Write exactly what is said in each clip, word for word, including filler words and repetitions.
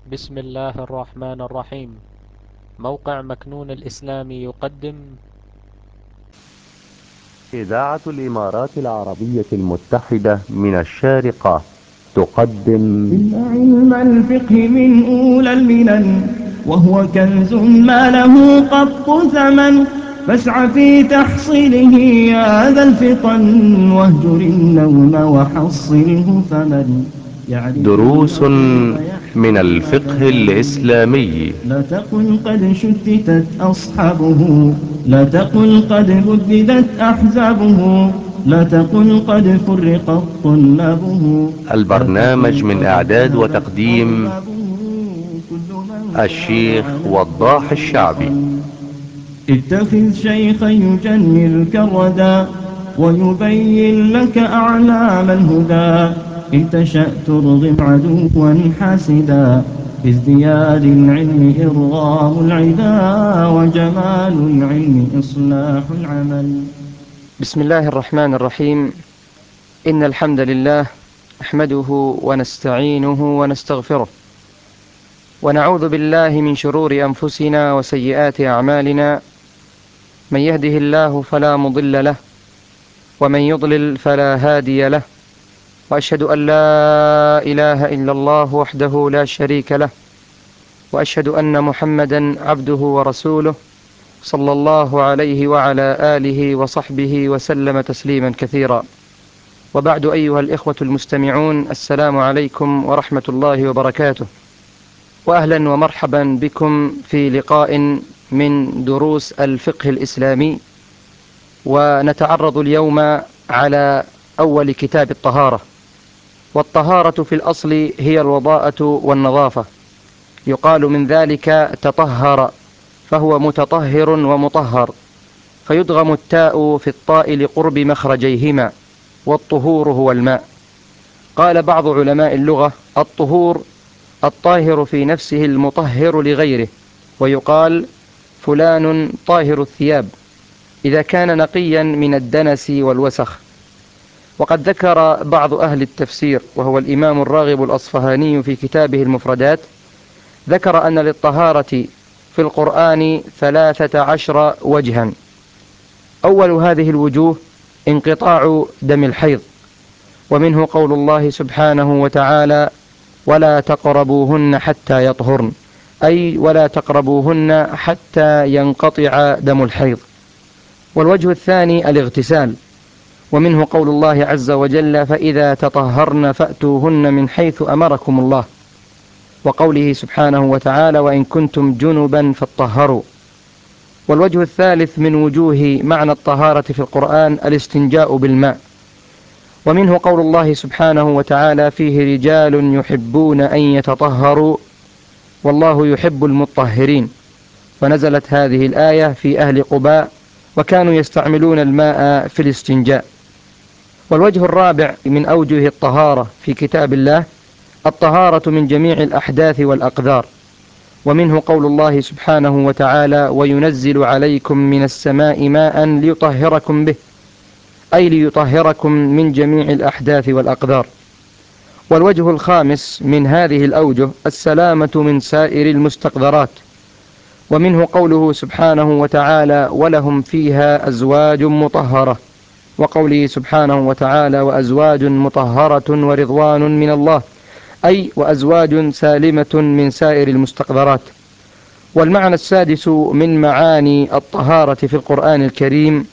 بسم الله الرحمن الرحيم. موقع مكنون الإسلامي يقدم إذاعة الإمارات العربية المتحدة من الشارقة تقدم إن علم الفقه من أولى المنن، وهو كنز ما له قط ثمن، فاسع في تحصيله يا ذا الفطن، واهجر النوم وحصله فمن يعرف دروس المغرب يحفظ من الفقه مددا. الإسلامي. لا تقل قد شتتت أصحابه، لا تقل قد بددت أحزابه، لا تقل قد فرقت طلابه، لا البرنامج تقل من قد إعداد ذهبت وتقديم أربابه. كل من صار الشيخ على وضاح الدين الشعبي. وطن. اتخذ شيخا يجنلك الردى، ويبين لك أعلام الهدى. إن تشأ ترغم عدوا حاسدا، بازدياد العلم إرغام العدا، وجمال العلم إصلاح العمل. بسم الله الرحمن الرحيم. إن الحمد لله نحمده ونستعينه ونستغفره، ونعوذ بالله من شرور أنفسنا وسيئات أعمالنا. من يهده الله فلا مضل له، ومن يضلل فلا هادي له. وأشهد أن لا إله إلا الله وحده لا شريك له، وأشهد أن محمدا عبده ورسوله، صلى الله عليه وعلى آله وصحبه وسلم تسليما كثيرا. وبعد، أيها الإخوة المستمعون، السلام عليكم ورحمة الله وبركاته، وأهلا ومرحبا بكم في لقاء من دروس الفقه الإسلامي. ونتعرض اليوم على أول كتاب الطهارة. والطهارة في الأصل هي الوضاءة والنظافة، يقال من ذلك تطهر، فهو متطهر ومطهر، فيدغم التاء في الطاء لقرب مخرجيهما، والطهور هو الماء. قال بعض علماء اللغة: الطهور الطاهر في نفسه المطهر لغيره، ويقال فلان طاهر الثياب إذا كان نقيا من الدنس والوسخ. وقد ذكر بعض أهل التفسير، وهو الإمام الراغب الأصفهاني في كتابه المفردات، ذكر أن للطهارة في القرآن ثلاثة عشر وجها. أول هذه الوجوه انقطاع دم الحيض، ومنه قول الله سبحانه وتعالى: ولا تقربوهن حتى يطهرن، أي ولا تقربوهن حتى ينقطع دم الحيض. والوجه الثاني الاغتسال، ومنه قول الله عز وجل: فإذا تطهرن فأتوهن من حيث أمركم الله، وقوله سبحانه وتعالى: وإن كنتم جنبا فاطهروا. والوجه الثالث من وجوه معنى الطهارة في القرآن الاستنجاء بالماء، ومنه قول الله سبحانه وتعالى: فيه رجال يحبون أن يتطهروا والله يحب المطهرين، فنزلت هذه الآية في أهل قباء، وكانوا يستعملون الماء في الاستنجاء. والوجه الرابع من أوجه الطهارة في كتاب الله الطهارة من جميع الأحداث والأقذار، ومنه قول الله سبحانه وتعالى: وينزل عليكم من السماء ماء ليطهركم به، أي ليطهركم من جميع الأحداث والأقذار. والوجه الخامس من هذه الأوجه السلامة من سائر المستقذرات، ومنه قوله سبحانه وتعالى: ولهم فيها أزواج مطهرة، وقوله سبحانه وتعالى: وأزواج مطهرة ورضوان من الله، أي وأزواج سالمة من سائر المستقذرات. والمعنى السادس من معاني الطهارة في القرآن الكريم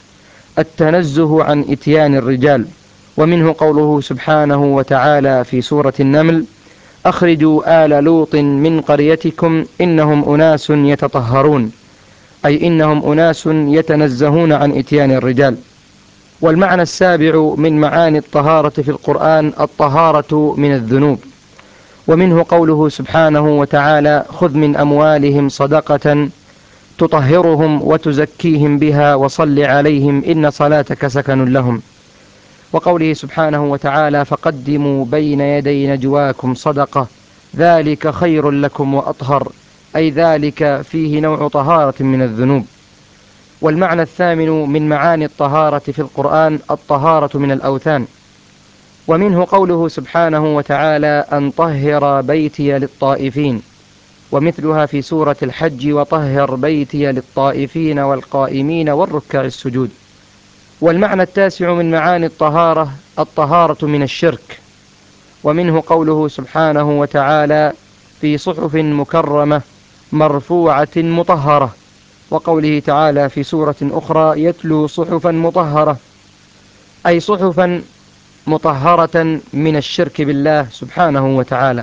التنزه عن إتيان الرجال، ومنه قوله سبحانه وتعالى في سورة النمل: أخرجوا آل لوط من قريتكم إنهم أناس يتطهرون، أي إنهم أناس يتنزهون عن إتيان الرجال. والمعنى السابع من معاني الطهارة في القرآن الطهارة من الذنوب، ومنه قوله سبحانه وتعالى: خذ من أموالهم صدقة تطهرهم وتزكيهم بها وصل عليهم إن صلاتك سكن لهم، وقوله سبحانه وتعالى: فقدموا بين يدي نجواكم صدقة ذلك خير لكم وأطهر، أي ذلك فيه نوع طهارة من الذنوب. والمعنى الثامن من معاني الطهارة في القرآن الطهارة من الأوثان، ومنه قوله سبحانه وتعالى: أن طهر بيتي للطائفين، ومثلها في سورة الحج: وطهر بيتي للطائفين والقائمين والركع السجود. والمعنى التاسع من معاني الطهارة الطهارة من الشرك، ومنه قوله سبحانه وتعالى: في صحف مكرمة مرفوعة مطهرة، وقوله تعالى في سورة أخرى: يتلو صحفا مطهرة، أي صحفا مطهرة من الشرك بالله سبحانه وتعالى.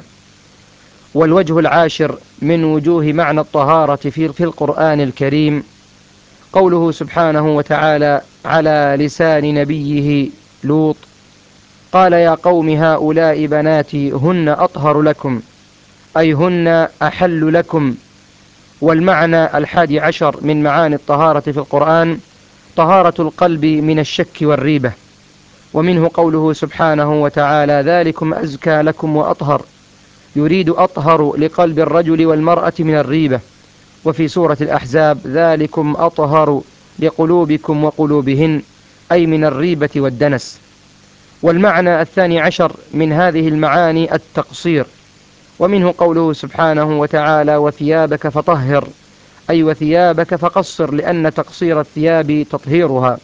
والوجه العاشر من وجوه معنى الطهارة في القرآن الكريم قوله سبحانه وتعالى على لسان نبيه لوط: قال يا قوم هؤلاء بناتي هن أطهر لكم، أي هن أحل لكم. والمعنى الحادي عشر من معاني الطهارة في القرآن طهارة القلب من الشك والريبة، ومنه قوله سبحانه وتعالى: ذلكم أزكى لكم وأطهر، يريد أطهر لقلب الرجل والمرأة من الريبة. وفي سورة الأحزاب: ذلكم أطهر لقلوبكم وقلوبهن، أي من الريبة والدنس. والمعنى الثاني عشر من هذه المعاني التقصير، ومنه قوله سبحانه وتعالى: وثيابك فطهر، أي وثيابك فقصر، لأن تقصير الثياب تطهيرها.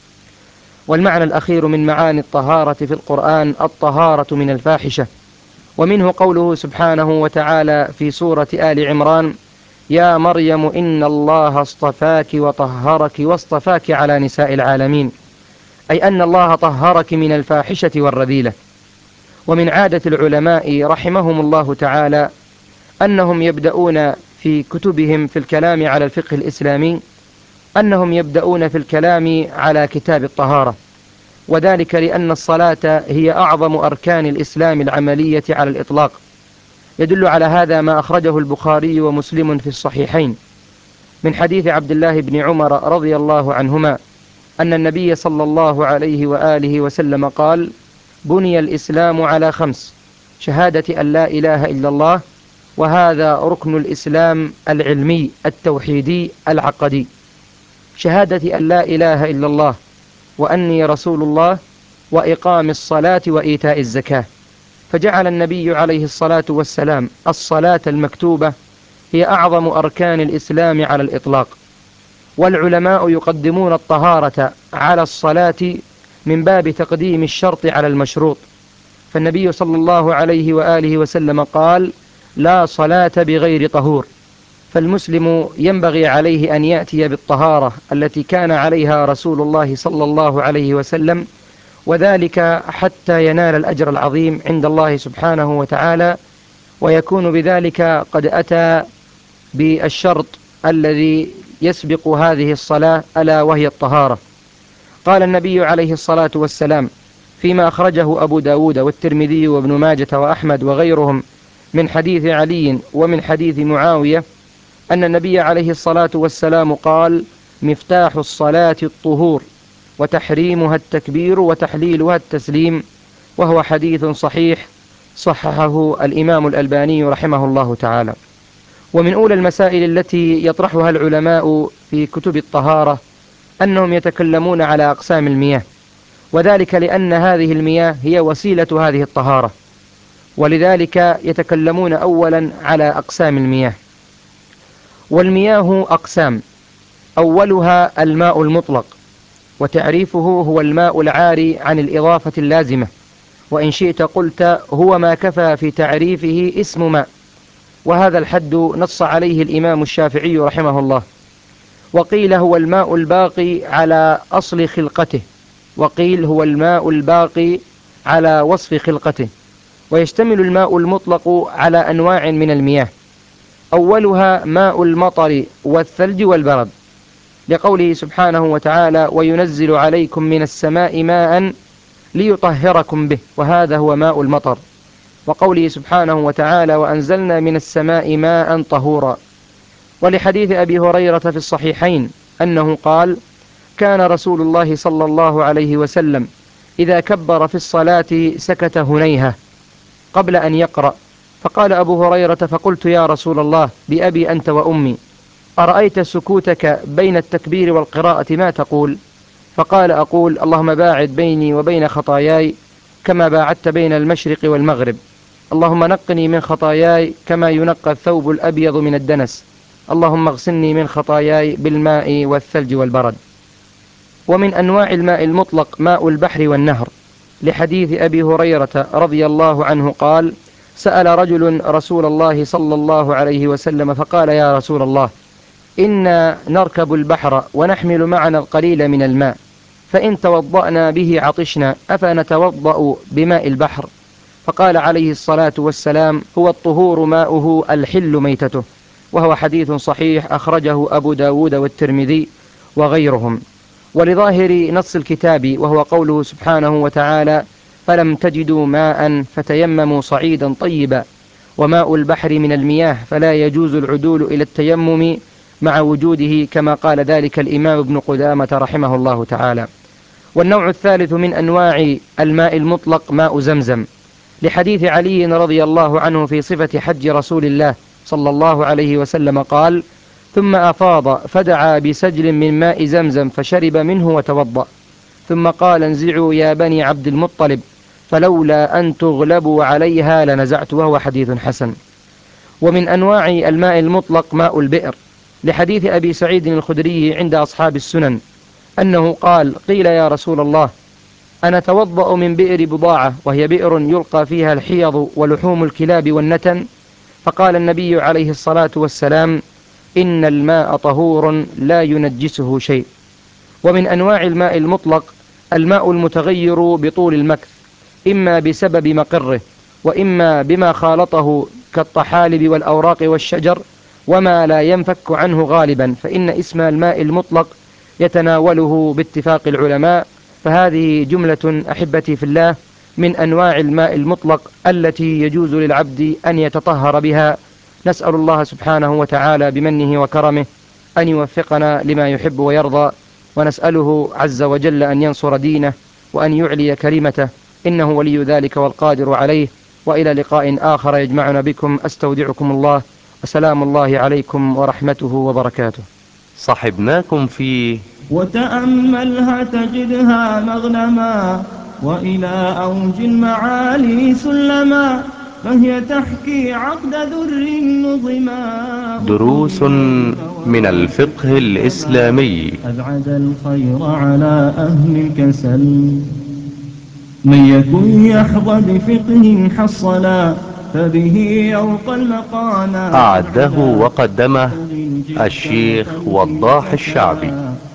والمعنى الأخير من معاني الطهارة في القرآن الطهارة من الفاحشة، ومنه قوله سبحانه وتعالى في سورة آل عمران: يا مريم إن الله اصطفاك وطهرك واصطفاك على نساء العالمين، أي أن الله طهرك من الفاحشة والرذيلة. ومن عادة العلماء رحمهم الله تعالى أنهم يبدأون في كتبهم في الكلام على الفقه الإسلامي أنهم يبدأون في الكلام على كتاب الطهارة، وذلك لأن الصلاة هي أعظم أركان الإسلام العملية على الإطلاق. يدل على هذا ما أخرجه البخاري ومسلم في الصحيحين من حديث عبد الله بن عمر رضي الله عنهما أن النبي صلى الله عليه وآله وسلم قال: بني الإسلام على خمس: شهادة أن لا إله إلا الله، وهذا ركن الإسلام العلمي التوحيدي العقدي، شهادة أن لا إله إلا الله وأني رسول الله، وإقام الصلاة وإيتاء الزكاة. فجعل النبي عليه الصلاة والسلام الصلاة المكتوبة هي أعظم أركان الإسلام على الإطلاق. والعلماء يقدمون الطهارة على الصلاة من باب تقديم الشرط على المشروط، فالنبي صلى الله عليه وآله وسلم قال: لا صلاة بغير طهور. فالمسلم ينبغي عليه أن يأتي بالطهارة التي كان عليها رسول الله صلى الله عليه وسلم، وذلك حتى ينال الأجر العظيم عند الله سبحانه وتعالى، ويكون بذلك قد أتى بالشرط الذي يسبق هذه الصلاة ألا وهي الطهارة. قال النبي عليه الصلاة والسلام فيما أخرجه أبو داود والترمذي وابن ماجة وأحمد وغيرهم من حديث علي ومن حديث معاوية أن النبي عليه الصلاة والسلام قال: مفتاح الصلاة الطهور، وتحريمها التكبير، وتحليلها التسليم. وهو حديث صحيح صححه الإمام الألباني رحمه الله تعالى. ومن أولى المسائل التي يطرحها العلماء في كتب الطهارة أنهم يتكلمون على أقسام المياه، وذلك لأن هذه المياه هي وسيلة هذه الطهارة، ولذلك يتكلمون أولا على أقسام المياه. والمياه أقسام: أولها الماء المطلق، وتعريفه هو الماء العاري عن الإضافة اللازمة، وإن شئت قلت هو ما كفى في تعريفه اسم ماء، وهذا الحد نص عليه الإمام الشافعي رحمه الله. وقيل هو الماء الباقي على أصل خلقته، وقيل هو الماء الباقي على وصف خلقته. ويشتمل الماء المطلق على أنواع من المياه: أولها ماء المطر والثلج والبرد، لقوله سبحانه وتعالى: وينزل عليكم من السماء ماء ليطهركم به، وهذا هو ماء المطر. وقوله سبحانه وتعالى: وأنزلنا من السماء ماء طهورا. ولحديث أبي هريرة في الصحيحين أنه قال: كان رسول الله صلى الله عليه وسلم إذا كبر في الصلاة سكت هنيهة قبل أن يقرأ، فقال أبو هريرة: فقلت يا رسول الله بأبي أنت وأمي، أرأيت سكوتك بين التكبير والقراءة ما تقول؟ فقال: أقول اللهم باعد بيني وبين خطاياي كما باعدت بين المشرق والمغرب. اللهم نقني من خطاياي كما ينقى الثوب الأبيض من الدنس، اللهم اغسلني من خطاياي بالماء والثلج والبرد. ومن أنواع الماء المطلق ماء البحر والنهر، لحديث أبي هريرة رضي الله عنه قال: سأل رجل رسول الله صلى الله عليه وسلم فقال: يا رسول الله، إنا نركب البحر ونحمل معنا القليل من الماء، فإن توضأنا به عطشنا، أفنتوضأ بماء البحر؟ فقال عليه الصلاة والسلام: هو الطهور ماؤه الحل ميتته. وهو حديث صحيح أخرجه أبو داود والترمذي وغيرهم. ولظاهر نص الكتاب وهو قوله سبحانه وتعالى: فلم تجدوا ماء فتيمموا صعيدا طيبا، وماء البحر من المياه، فلا يجوز العدول إلى التيمم مع وجوده، كما قال ذلك الإمام ابن قدامة رحمه الله تعالى. والنوع الثالث من أنواع الماء المطلق ماء زمزم، لحديث علي رضي الله عنه في صفة حج رسول الله صلى الله عليه وسلم قال: ثم أفاض فدعا بسجل من ماء زمزم فشرب منه وتوضأ، ثم قال: انزعوا يا بني عبد المطلب، فلولا أن تغلبوا عليها لنزعت. وهو حديث حسن. ومن أنواع الماء المطلق ماء البئر، لحديث أبي سعيد الخدري عند أصحاب السنن أنه قال: قيل يا رسول الله، أنا توضأ من بئر بضاعة، وهي بئر يلقى فيها الحيض ولحوم الكلاب والنتن؟ فقال النبي عليه الصلاة والسلام: إن الماء طهور لا ينجسه شيء. ومن أنواع الماء المطلق الماء المتغير بطول المكث، إما بسبب مقره، وإما بما خالطه كالطحالب والأوراق والشجر وما لا ينفك عنه غالبا، فإن اسم الماء المطلق يتناوله باتفاق العلماء. فهذه جملة أحبتي في الله من أنواع الماء المطلق التي يجوز للعبد أن يتطهر بها. نسأل الله سبحانه وتعالى بمنه وكرمه أن يوفقنا لما يحب ويرضى، ونسأله عز وجل أن ينصر دينه وأن يعلي كلمته، إنه ولي ذلك والقادر عليه. وإلى لقاء آخر يجمعنا بكم، أستودعكم الله، وسلام الله عليكم ورحمته وبركاته. صحبناكم في وتأملها تجدها مغنما، وإلى أوج المعالي سلما، فهي تحكي عقد ذر نظما. دروس من الفقه الإسلامي. أبعد الخير على أهل الكسل، من يكن يحظى بفقه حصلا، فبه يوقى المقانا. أعده وقدمه الشيخ وضاح الشعبي.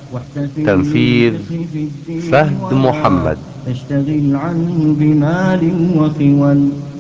تنفيذ فهد محمد. تشتغل عنه بمال وخول.